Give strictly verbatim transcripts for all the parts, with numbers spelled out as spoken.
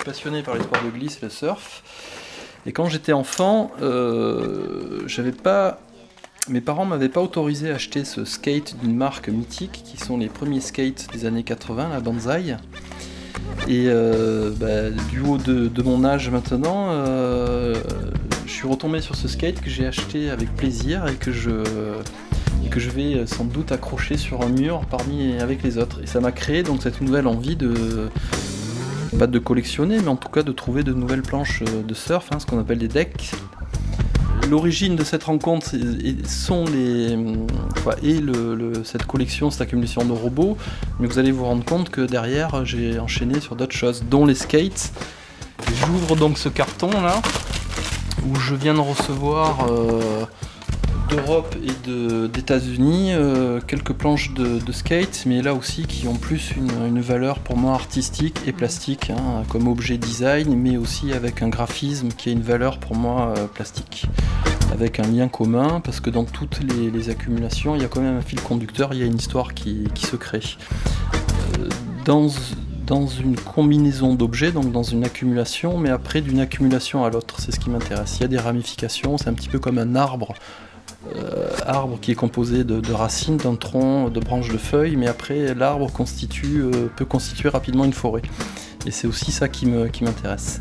passionné par les sports de glisse et le surf. Et quand j'étais enfant, euh, j'avais pas, mes parents m'avaient pas autorisé à acheter ce skate d'une marque mythique, qui sont les premiers skates des années quatre-vingts, la Banzai. Et euh, bah, du haut de, de mon âge maintenant, euh, je suis retombé sur ce skate que j'ai acheté avec plaisir et que je, et que je vais sans doute accrocher sur un mur parmi avec les autres. Et ça m'a créé donc cette nouvelle envie de, pas de collectionner, mais en tout cas de trouver de nouvelles planches de surf, hein, ce qu'on appelle des decks. L'origine de cette rencontre sont les, enfin, et le, le, cette collection, cette accumulation de robots, mais vous allez vous rendre compte que derrière j'ai enchaîné sur d'autres choses, dont les skates. J'ouvre donc ce carton là, où je viens de recevoir euh, d'Europe et de, d'États-Unis euh, quelques planches de, de skate, mais là aussi qui ont plus une, une valeur pour moi artistique et plastique, hein, comme objet design, mais aussi avec un graphisme qui a une valeur pour moi euh, plastique, avec un lien commun, parce que dans toutes les, les accumulations, il y a quand même un fil conducteur, il y a une histoire qui, qui se crée. Euh, dans, dans une combinaison d'objets, donc dans une accumulation, mais après d'une accumulation à l'autre, c'est ce qui m'intéresse. Il y a des ramifications, c'est un petit peu comme un arbre, Euh, arbre qui est composé de, de racines, d'un tronc, de branches de feuilles, mais après l'arbre constitue, euh, peut constituer rapidement une forêt. Et c'est aussi ça qui, me, qui m'intéresse.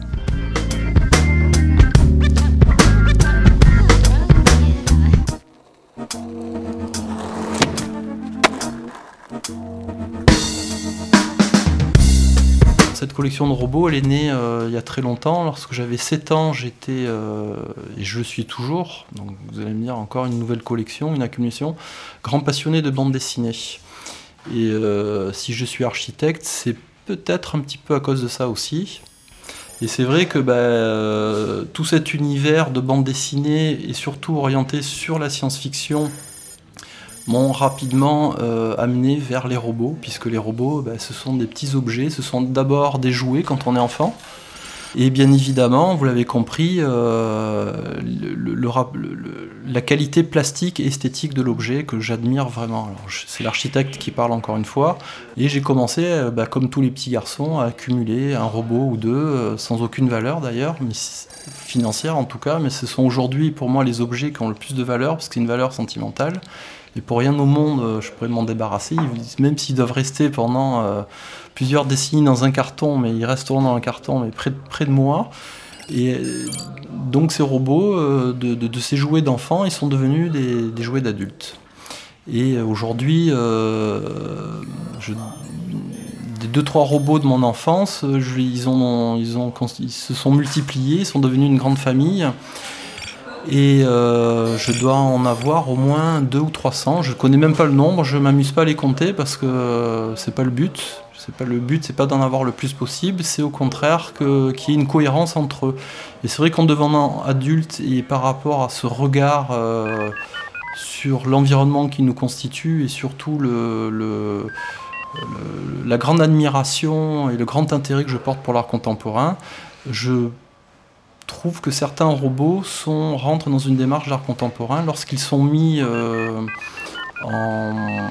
Cette collection de robots, elle est née euh, il y a très longtemps. Lorsque j'avais sept ans, j'étais, euh, et je le suis toujours, donc vous allez me dire encore une nouvelle collection, une accumulation, grand passionné de bande dessinée. Et euh, si je suis architecte, c'est peut-être un petit peu à cause de ça aussi. Et c'est vrai que bah, euh, tout cet univers de bande dessinée est surtout orienté sur la science-fiction, m'ont rapidement euh, amené vers les robots, puisque les robots, bah, ce sont des petits objets, ce sont d'abord des jouets quand on est enfant, et bien évidemment, vous l'avez compris, euh, le, le, le, le, la qualité plastique et esthétique de l'objet que j'admire vraiment. Alors, je, c'est l'architecte qui parle encore une fois, et j'ai commencé, euh, bah, comme tous les petits garçons, à accumuler un robot ou deux, euh, sans aucune valeur d'ailleurs, mais financière en tout cas, mais ce sont aujourd'hui pour moi les objets qui ont le plus de valeur, parce que c'est une valeur sentimentale. Et pour rien au monde, je pourrais m'en débarrasser. Même s'ils doivent rester pendant euh, plusieurs décennies dans un carton, mais ils resteront dans un carton, mais près, près de moi. Et donc ces robots, euh, de, de, de ces jouets d'enfants, ils sont devenus des, des jouets d'adultes. Et aujourd'hui, euh, je, des deux trois robots de mon enfance, je, ils, ont, ils, ont, ils se sont multipliés, ils sont devenus une grande famille. Et euh, je dois en avoir au moins deux ou trois cents. Je connais même pas le nombre, je m'amuse pas à les compter parce que euh, c'est pas le but. C'est pas le but, c'est pas d'en avoir le plus possible, c'est au contraire que, qu'il y ait une cohérence entre eux. Et c'est vrai qu'en devenant adulte et par rapport à ce regard euh, sur l'environnement qui nous constitue et surtout le, le, le, la grande admiration et le grand intérêt que je porte pour l'art contemporain, je trouve que certains robots sont, rentrent dans une démarche d'art contemporain lorsqu'ils sont mis euh, en,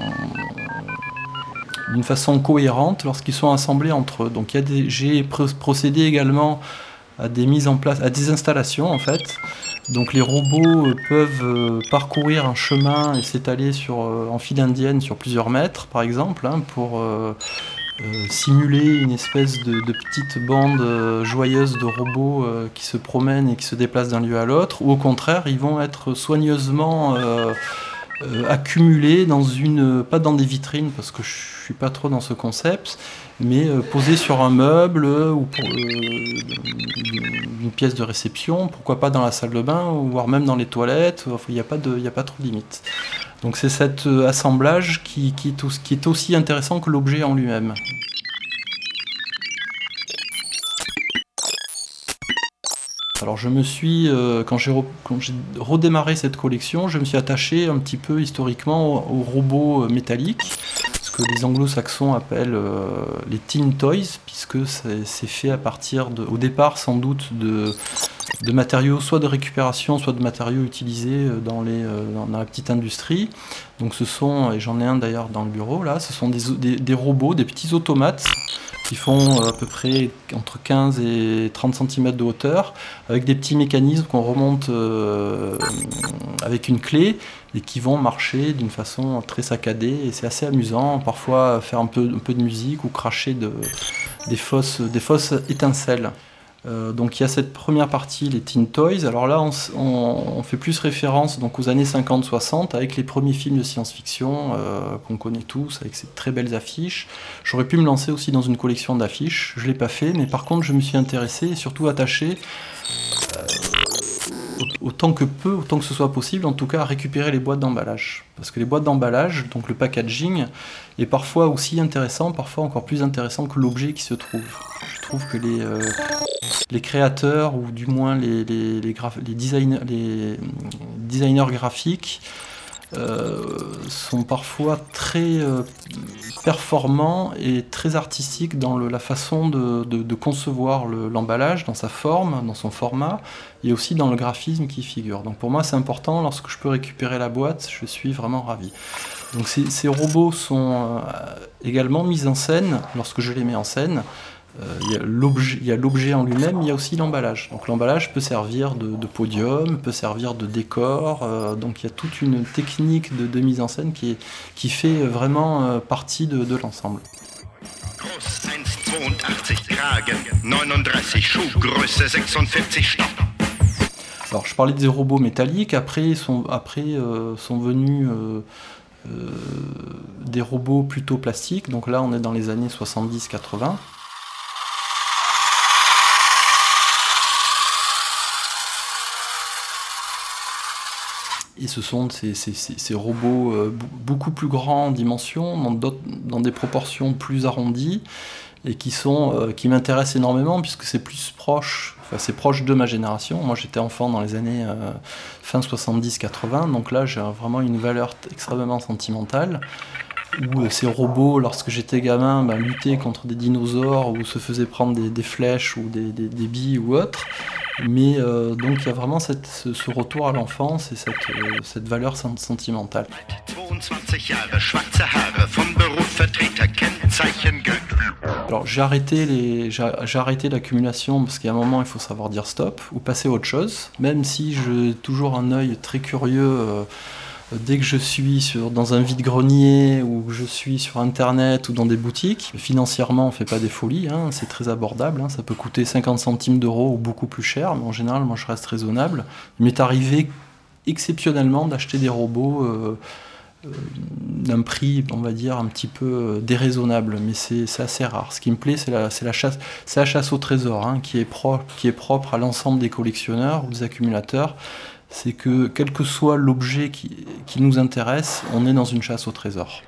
d'une façon cohérente, lorsqu'ils sont assemblés entre eux. Donc il y a des, j'ai procédé également à des mises en place, à des installations en fait. Donc les robots peuvent parcourir un chemin et s'étaler sur, en file indienne sur plusieurs mètres par exemple, hein, pour euh, Euh, simuler une espèce de, de petite bande euh, joyeuse de robots euh, qui se promènent et qui se déplacent d'un lieu à l'autre, ou au contraire, ils vont être soigneusement euh, euh, accumulés dans une, pas dans des vitrines, parce que je suis pas trop dans ce concept, mais euh, posés sur un meuble euh, ou pour, euh, une pièce de réception, pourquoi pas dans la salle de bain, ou voire même dans les toilettes, il n'y a pas de, il y a pas trop de limite. Donc c'est cet euh, assemblage qui, qui, est aussi, qui est aussi intéressant que l'objet en lui-même. Alors je me suis, euh, quand, j'ai re, quand j'ai redémarré cette collection, je me suis attaché un petit peu historiquement aux, aux robots métalliques, ce que les anglo-saxons appellent euh, les tin toys, puisque c'est, c'est fait à partir, de, au départ sans doute, de, de matériaux soit de récupération, soit de matériaux utilisés dans, les, dans la petite industrie. Donc ce sont, et j'en ai un d'ailleurs dans le bureau là, ce sont des, des, des robots, des petits automates qui font à peu près entre quinze et trente centimètres de hauteur, avec des petits mécanismes qu'on remonte euh, avec une clé et qui vont marcher d'une façon très saccadée. Et c'est assez amusant, parfois faire un peu, un peu de musique ou cracher de, des, fausses, des fausses étincelles. Euh, donc il y a cette première partie, les Teen Toys. Alors là, on, on, on fait plus référence donc, aux années cinquante soixante, avec les premiers films de science-fiction euh, qu'on connaît tous, avec ces très belles affiches. J'aurais pu me lancer aussi dans une collection d'affiches, je ne l'ai pas fait, mais par contre je me suis intéressé et surtout attaché, euh, autant que peu, autant que ce soit possible, en tout cas à récupérer les boîtes d'emballage. Parce que les boîtes d'emballage, donc le packaging, est parfois aussi intéressant, parfois encore plus intéressant que l'objet qui se trouve. Je trouve que les... Euh, les créateurs, ou du moins les, les, les, graph- les, design- les designers graphiques, euh, sont parfois très euh, performants et très artistiques dans le, la façon de, de, de concevoir le, l'emballage, dans sa forme, dans son format, et aussi dans le graphisme qui figure. Donc pour moi c'est important, lorsque je peux récupérer la boîte, je suis vraiment ravi. Donc ces, ces robots sont euh, également mis en scène, lorsque je les mets en scène. Euh, il y a l'objet, il y a l'objet en lui-même, il y a aussi l'emballage. Donc l'emballage peut servir de, de podium, peut servir de décor. Euh, donc il y a toute une technique de, de mise en scène qui, est, qui fait vraiment euh, partie de, de l'ensemble. Alors je parlais des robots métalliques, après sont, après, euh, sont venus euh, euh, des robots plutôt plastiques. Donc là on est dans les années soixante-dix quatre-vingts. Et ce sont ces, ces, ces, ces robots euh, beaucoup plus grands en dimension, dans, dans des proportions plus arrondies, et qui, sont, euh, qui m'intéressent énormément, puisque c'est plus proche, enfin c'est proche de ma génération. Moi j'étais enfant dans les années euh, fin soixante-dix quatre-vingts, donc là j'ai vraiment une valeur extrêmement sentimentale, où euh, ces robots, lorsque j'étais gamin, bah, luttaient contre des dinosaures, ou se faisaient prendre des, des flèches, ou des, des, des billes, ou autres. Mais euh, donc il y a vraiment cette, ce, ce retour à l'enfance et cette, euh, cette valeur sentimentale. Alors j'ai arrêté, les, j'ai, j'ai arrêté l'accumulation parce qu'à un moment il faut savoir dire stop ou passer à autre chose, même si j'ai toujours un œil très curieux. Euh, Dès que je suis sur, dans un vide-grenier ou que je suis sur internet ou dans des boutiques, financièrement on ne fait pas des folies, hein, c'est très abordable, hein, ça peut coûter cinquante centimes d'euros ou beaucoup plus cher, mais en général moi je reste raisonnable. Il m'est arrivé exceptionnellement d'acheter des robots euh, euh, d'un prix, on va dire, un petit peu euh, déraisonnable, mais c'est, c'est assez rare. Ce qui me plaît, c'est la, c'est la, chasse, c'est la chasse au trésor, hein, qui est propre, qui est propre à l'ensemble des collectionneurs ou des accumulateurs. C'est que quel que soit l'objet qui, qui nous intéresse, on est dans une chasse au trésor.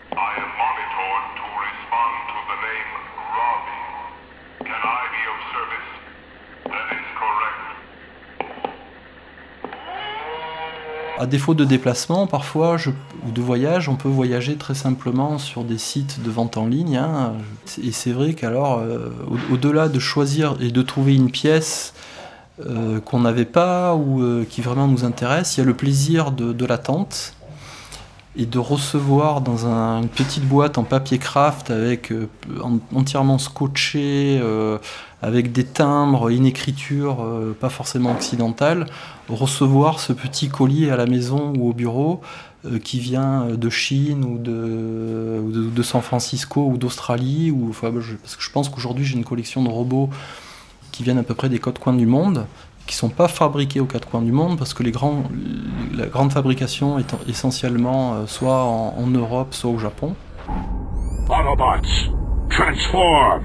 À défaut de déplacement, parfois, je, ou de voyage, on peut voyager très simplement sur des sites de vente en ligne. Hein, et c'est vrai qu'alors, euh, au, au-delà de choisir et de trouver une pièce Euh, qu'on n'avait pas ou euh, qui vraiment nous intéresse, il y a le plaisir de, de l'attente et de recevoir dans un, une petite boîte en papier craft avec euh, en, entièrement scotché, euh, avec des timbres, une écriture euh, pas forcément occidentale, recevoir ce petit colis à la maison ou au bureau euh, qui vient de Chine ou de, ou de, de San Francisco ou d'Australie, ou, enfin, je, parce que je pense qu'aujourd'hui j'ai une collection de robots qui viennent à peu près des quatre coins du monde, qui ne sont pas fabriqués aux quatre coins du monde, parce que les grands, la grande fabrication est essentiellement euh, soit en, en Europe, soit au Japon. Autobots, transform!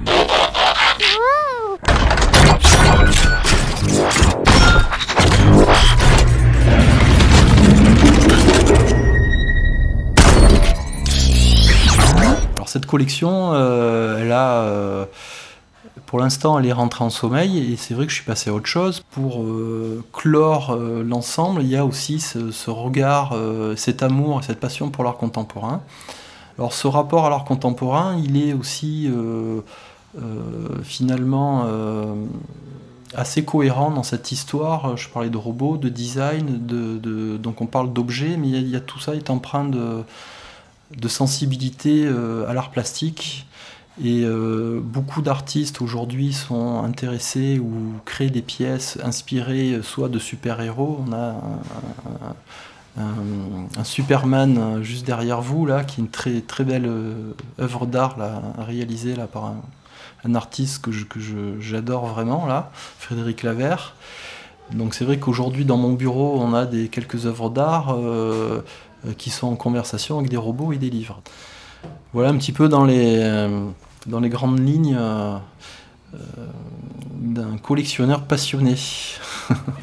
Alors cette collection, euh, elle a... Euh, Pour l'instant, elle est rentrée en sommeil et c'est vrai que je suis passé à autre chose. Pour euh, clore euh, l'ensemble, il y a aussi ce, ce regard, euh, cet amour et cette passion pour l'art contemporain. Alors ce rapport à l'art contemporain, il est aussi euh, euh, finalement euh, assez cohérent dans cette histoire. Je parlais de robots, de design, de, de, donc on parle d'objets, mais il y a, il y a tout ça est empreint de, de sensibilité euh, à l'art plastique. Et euh, beaucoup d'artistes aujourd'hui sont intéressés ou créent des pièces inspirées soit de super-héros. On a un, un, un Superman juste derrière vous, là, qui est une très, très belle euh, œuvre d'art là, réalisée là, par un, un artiste que, je, que je, j'adore vraiment, là, Frédéric Lavert. Donc c'est vrai qu'aujourd'hui, dans mon bureau, on a des, quelques œuvres d'art euh, qui sont en conversation avec des robots et des livres. Voilà un petit peu dans les... Euh, dans les grandes lignes euh, euh, d'un collectionneur passionné.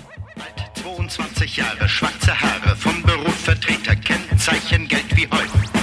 zweiundzwanzig Jahre, schwarze Haare, vom Beruf Vertreter, Kennzeichen Geld wie heute.